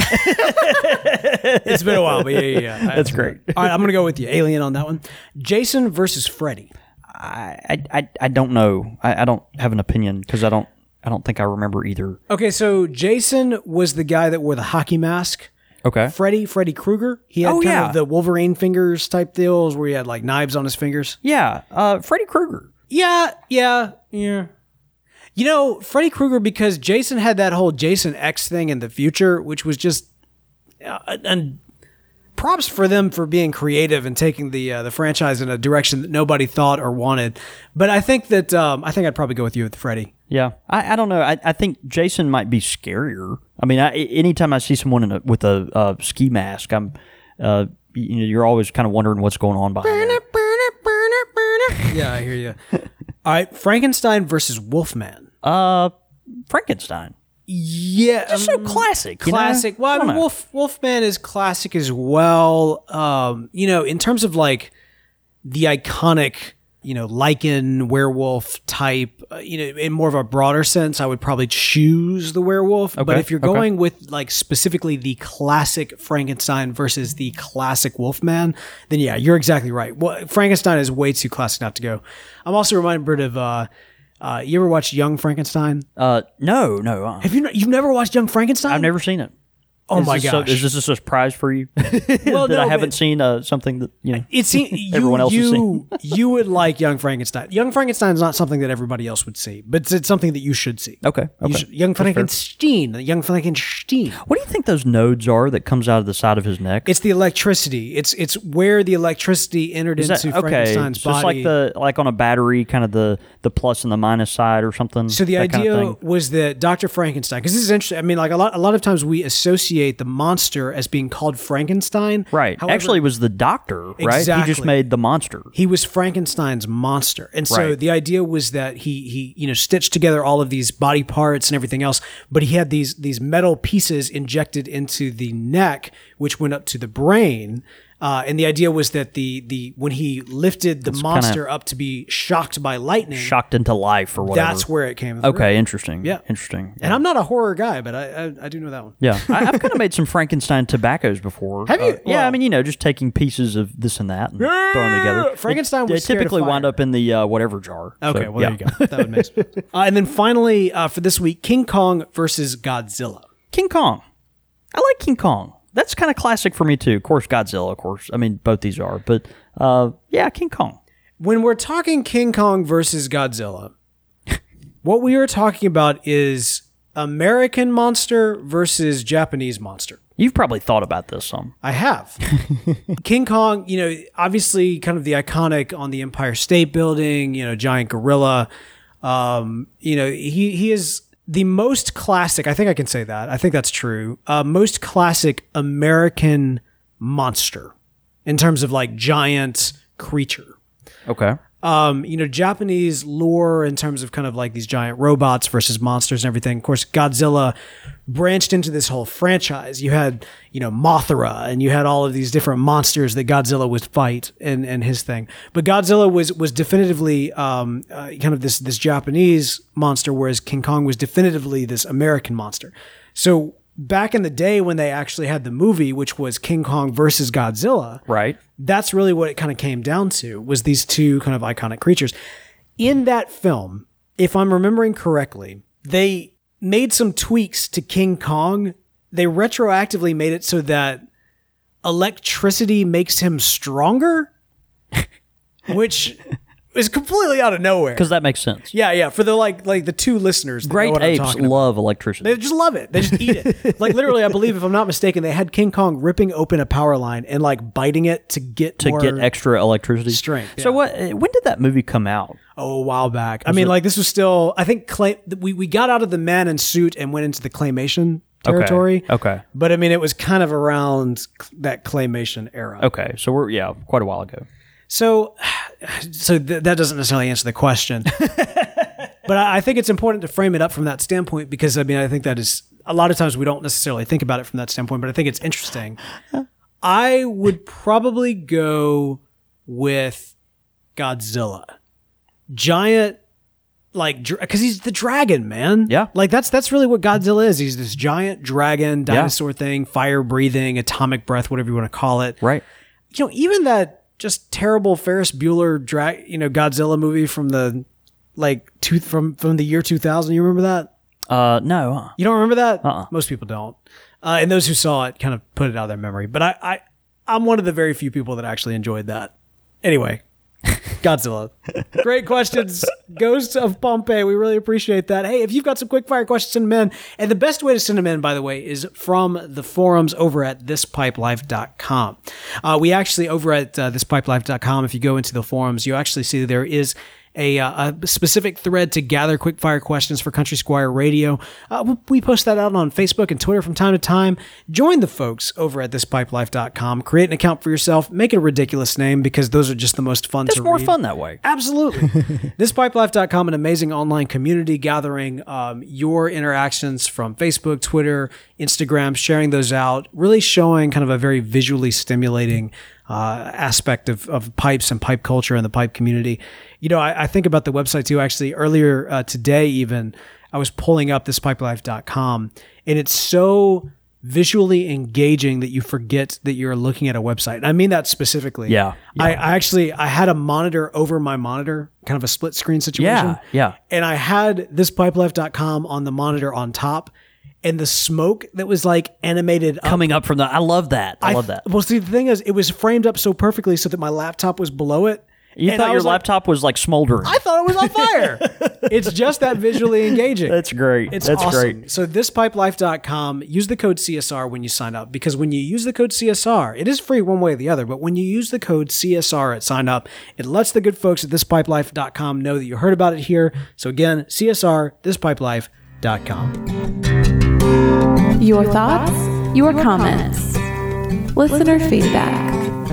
It's been a while, but yeah, yeah, yeah. That's great. All right, I'm going to go with you. Alien on that one. Jason versus Freddy. I, I, I- I don't know. I, I don't have an opinion because I don't, I don't think I remember either. Okay, so Jason was the guy that wore the hockey mask. Okay. Freddy, Freddy Krueger. He had Oh, kind yeah. of the Wolverine fingers type deals where he had like knives on his fingers. Yeah. Uh, Freddy Krueger. Yeah, yeah, yeah. You know, Freddy Krueger, because Jason had that whole Jason X thing in the future, which was just, uh, and props for them for being creative and taking the uh, the franchise in a direction that nobody thought or wanted. But I think that um, I think I'd probably go with you with Freddy. Yeah, I, I don't know. I, I think Jason might be scarier. I mean, I, anytime I see someone in a, with a uh, ski mask, I'm, uh, you know, you're always kind of wondering what's going on behind there. Yeah, I hear you. All right, Frankenstein versus Wolfman. Uh, Frankenstein. Yeah, Just so classic. you know? classic. Well, I don't mean, know. Wolf Wolfman is classic as well. Um, you know, in terms of like the iconic, you know, lichen werewolf type. Uh, you know, in more of a broader sense, I would probably choose the werewolf. But Okay, if you're okay. going with like specifically the classic Frankenstein versus the classic Wolfman, then yeah, you're exactly right. Well, Frankenstein is way too classic not to go. I'm also reminded of. Uh, uh, you ever watched Young Frankenstein? Uh, no, no. Uh, Have you? You've never watched Young Frankenstein? I've never seen it. Oh Is my this a- gosh! is this a surprise for you? Well, that no, I haven't but- seen uh, something that you know. It seems you, Everyone else has you, you would like Young Frankenstein. Young Frankenstein is not something that everybody else would see, but it's, it's something that you should see. Okay, You okay. should- Young That's fair. Frankenstein. Young Frankenstein. What do you think those nodes are that comes out of the side of his neck? It's the electricity. It's it's where the electricity entered Is that into okay? Frankenstein's So it's body. like the like on a battery, kind of the the plus and the minus side or something. So the that kind idea of thing? was that Doctor Frankenstein, because this is interesting. I mean, like a lot, a lot of times we associate associate the monster as being called Frankenstein. Right. However, Actually, it was the doctor, right? He just Exactly. made the monster. he was Frankenstein's monster. And so Right. the idea was that he he you know stitched together all of these body parts and everything else, but he had these these metal pieces injected into the neck, which went up to the brain. Uh, and the idea was that the the when he lifted the monster up to be shocked by lightning, Shocked into life or whatever. that's where it came from. Okay, interesting. Yeah. Interesting. And I'm not a horror guy, but I I, I do know that one. Yeah, I, I've kind of made some Frankenstein tobaccos before. Have you? Uh, yeah, Well- I mean, you know, just taking pieces of this and that and throwing them together. Frankenstein They, was they scared of typically fire. wind up in the uh, whatever jar. Okay, So, well, yeah. there you go. That would make sense. Uh, and then finally, uh, for this week, King Kong versus Godzilla. King Kong. I like King Kong. That's kind of classic for me too. Of course, Godzilla. Of course, I mean both these are, but uh, yeah, King Kong. When we're talking King Kong versus Godzilla, what we are talking about is American monster versus Japanese monster. You've probably thought about this some. I have. King Kong, you know, obviously kind of the iconic on the Empire State Building, you know, giant gorilla. Um, you know, he he is the most classic, I think I can say that. I think that's true. Uh, most classic American monster in terms of like giant creature. Okay. Um, you know, Japanese lore in terms of kind of like these giant robots versus monsters and everything. Of course, Godzilla branched into this whole franchise. You had, you know, Mothra, and you had all of these different monsters that Godzilla would fight and, and his thing. But Godzilla was was definitively um, uh, kind of this this Japanese monster, whereas King Kong was definitively this American monster. So back in the day when they actually had the movie, which was King Kong versus Godzilla, Right. that's really what it kind of came down to, was these two kind of iconic creatures. In that film, if I'm remembering correctly, they made some tweaks to King Kong. They retroactively made it so that electricity makes him stronger, which is completely out of nowhere. Because that makes sense. Yeah, yeah. For the like like the two listeners that know Great what I'm apes talking about. love electricity. They just love it. They just eat it. Like literally, I believe, if I'm not mistaken, they had King Kong ripping open a power line and like biting it to get to more get extra electricity. strength. So yeah. what? uh, When did that movie come out? Oh, a while back. I mean, like this was still. I think clay, we we got out of the man in suit and went into the claymation territory. Okay. But I mean, it was kind of around that claymation era. Okay. So we're yeah, quite a while ago. So, so th- that doesn't necessarily answer the question. But I, I think it's important to frame it up from that standpoint because, I mean, I think that is, a lot of times we don't necessarily think about it from that standpoint, but I think it's interesting. I would probably go with Godzilla. Giant, like, because he's the dragon, man. Yeah. Like, that's that's really what Godzilla is. He's this giant dragon, dinosaur thing, fire breathing, atomic breath, whatever you want to call it. Right. You know, even that just terrible Ferris Bueller drag, you know, Godzilla movie from the like two from from the year two thousand. You remember that? Uh, no. Huh? You don't remember that? Uh-uh. Most people don't. Uh, and those who saw it kind of put it out of their memory. But I, I I'm one of the very few people that actually enjoyed that. Anyway, Godzilla. Great questions. Ghosts of Pompeii. We really appreciate that. Hey, if you've got some quick fire questions, send them in. And the best way to send them in, by the way, is from the forums over at this pipe life dot com. Uh, we actually, over at uh, this pipe life dot com, if you go into the forums, you actually see there is A, uh, a specific thread to gather quickfire questions for Country Squire Radio. Uh, we post that out on Facebook and Twitter from time to time. Join the folks over at this pipe life dot com. Create an account for yourself. Make it a ridiculous name because those are just the most fun It's to more read. fun that way. Absolutely. this pipe life dot com, an amazing online community gathering um, your interactions from Facebook, Twitter, Instagram, sharing those out, really showing kind of a very visually stimulating uh, aspect of, of pipes and pipe culture and the pipe community. You know, I, I think about the website too. Actually, earlier uh, today, even I was pulling up this pipe life dot com, and it's so visually engaging that you forget that you're looking at a website. And I mean that specifically. Yeah, yeah. I, I actually I had a monitor over my monitor, kind of a split screen situation. Yeah, yeah. And I had this pipe life dot com on the monitor on top, and the smoke that was like animated up. Coming up from the, I love that. I, love that. Well, see, the thing is, it was framed up so perfectly so that my laptop was below it. You And thought I your was like, laptop was like smoldering. I thought it was on fire. It's just that visually engaging. That's great. It's That's awesome. great. So this pipe life dot com, use the code C S R when you sign up, because when you use the code C S R, it is free one way or the other, but when you use the code C S R at sign up, it lets the good folks at this pipe life dot com know that you heard about it here. So again, C S R, this pipe life dot com. Your thoughts? your comments, listener feedback.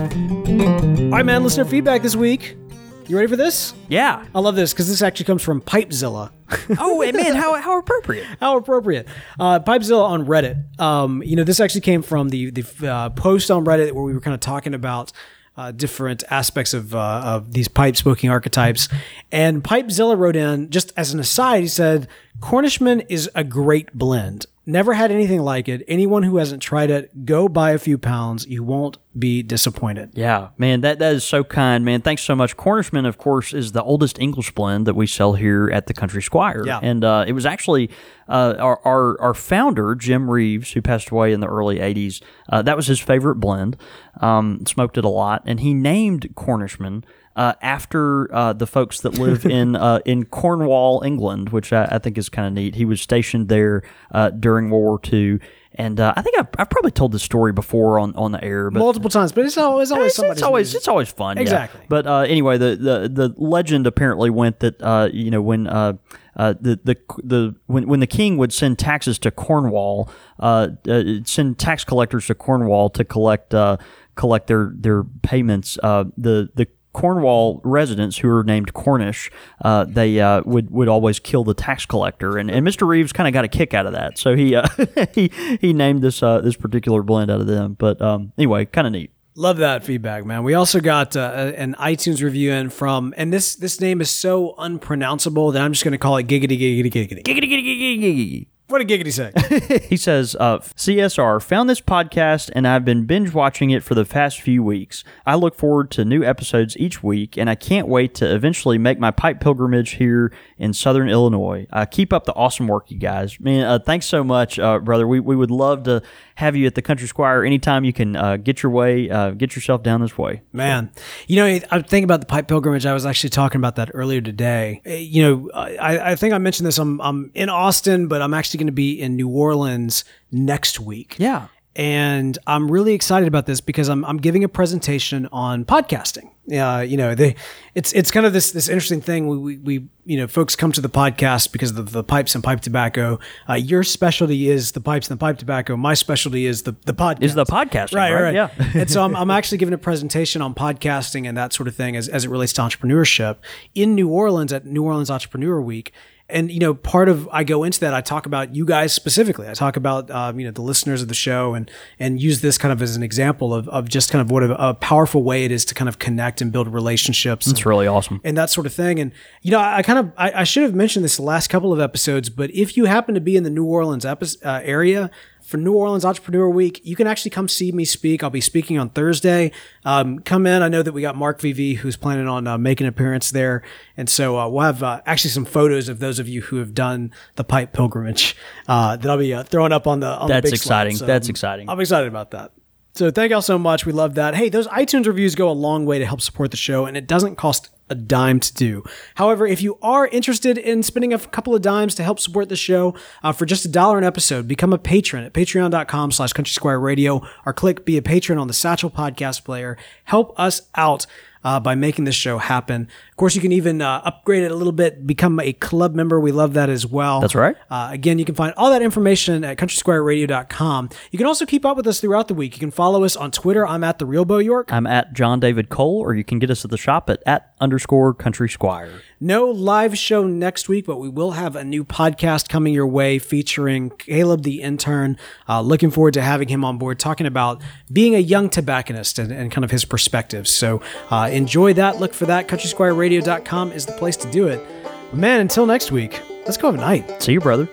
All right, man, listener feedback this week. You ready for this? Yeah. I love this because this actually comes from Pipezilla. Oh, wait, man, how how appropriate. How appropriate. Uh, Pipezilla on Reddit. Um, you know, this actually came from the, the uh, post on Reddit where we were kind of talking about uh, different aspects of, uh, of these pipe smoking archetypes. And Pipezilla wrote in, just as an aside, he said, Cornishman is a great blend. Never had anything like it. Anyone who hasn't tried it, go buy a few pounds. You won't be disappointed. Yeah, man, that, that is so kind, man. Thanks so much. Cornishman, of course, is the oldest English blend that we sell here at the Country Squire. Yeah. And uh, it was actually uh, our, our our founder, Jim Reeves, who passed away in the early eighties. Uh, that was his favorite blend. Um, smoked it a lot. And he named Cornishman Uh, after uh, the folks that live in uh, in Cornwall, England, which I, I think is kind of neat. He was stationed there uh, during World War Two, and uh, I think I've, I've probably told this story before on, on the air, but multiple times. But it's always always it's, somebody's it's always news. it's always fun. Yeah. Exactly. But uh, anyway, the, the the legend apparently went that uh, you know when uh, uh, the the the when when the king would send taxes to Cornwall, uh, uh, send tax collectors to Cornwall to collect uh, collect their their payments. Uh, the the Cornwall residents who are named Cornish, uh, they uh, would would always kill the tax collector, and, and Mister Reeves kind of got a kick out of that, so he uh, he he named this uh, this particular blend out of them. But um, anyway, kind of neat. Love that feedback, man. We also got uh, an iTunes review in from, and this this name is so unpronounceable that I'm just going to call it Giggity Giggity Giggity. Giggity giggity giggity. What did Giggity say? He says, uh, C S R, found this podcast and I've been binge watching it for the past few weeks. I look forward to new episodes each week and I can't wait to eventually make my pipe pilgrimage here in Southern Illinois. Uh, keep up the awesome work, you guys. Man, uh, thanks so much, uh, brother. We we would love to have you at the Country Squire anytime you can uh, get your way, uh, get yourself down this way. Man, you know, I'm thinking about the pipe pilgrimage. I was actually talking about that earlier today. You know, I, I think I mentioned this. I'm, I'm in Austin, but I'm actually going to be in New Orleans next week. Yeah. And I'm really excited about this because I'm I'm giving a presentation on podcasting. Uh, you know, they it's it's kind of this this interesting thing. We, we we you know, folks come to the podcast because of the pipes and pipe tobacco. Uh, your specialty is the pipes and the pipe tobacco. My specialty is the the podcast. Is the podcasting, right? Right, right. yeah. And so I'm I'm actually giving a presentation on podcasting and that sort of thing as as it relates to entrepreneurship in New Orleans at New Orleans Entrepreneur Week. And, you know, part of, I go into that, I talk about you guys specifically. I talk about, um, you know, the listeners of the show and, and use this kind of as an example of, of just kind of what a, a powerful way it is to kind of connect and build relationships. It's and, really awesome. And that sort of thing. And, you know, I, I kind of, I, I should have mentioned this the last couple of episodes, but if you happen to be in the New Orleans epi- uh, area, for New Orleans Entrepreneur Week, you can actually come see me speak. I'll be speaking on Thursday. Um, come in. I know that we got Mark V V who's planning on uh, making an appearance there. And so uh, we'll have uh, actually some photos of those of you who have done the pipe pilgrimage uh, that I'll be uh, throwing up on the on That's the big exciting. slide. So That's exciting. I'm excited about that. So thank y'all so much. We love that. Hey, those iTunes reviews go a long way to help support the show, and it doesn't cost a dime to do. However, if you are interested in spending a couple of dimes to help support the show uh, for just a dollar an episode, become a patron at patreon.com slash country squire radio or click be a patron on the Satchel podcast player. Help us out uh, by making this show happen. Of course, you can even uh, upgrade it a little bit, become a club member. We love that as well. That's right. Uh, again, you can find all that information at country squire radio dot com. You can also keep up with us throughout the week. You can follow us on Twitter. I'm at The Real Bo York. I'm at John David Cole, or you can get us at the shop at at underscore Country Squire. No live show next week, but we will have a new podcast coming your way featuring Caleb the intern. Uh, looking forward to having him on board, talking about being a young tobacconist and, and kind of his perspectives. So uh, enjoy that. Look for that. country squire radio dot com is the place to do it. But man, until next week, let's go have a night. See you, brother.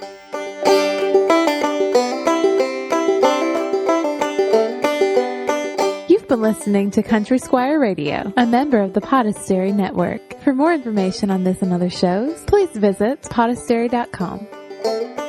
You've been listening to Country Squire Radio, a member of the Podastery Network. For more information on this and other shows, please visit podastery dot com.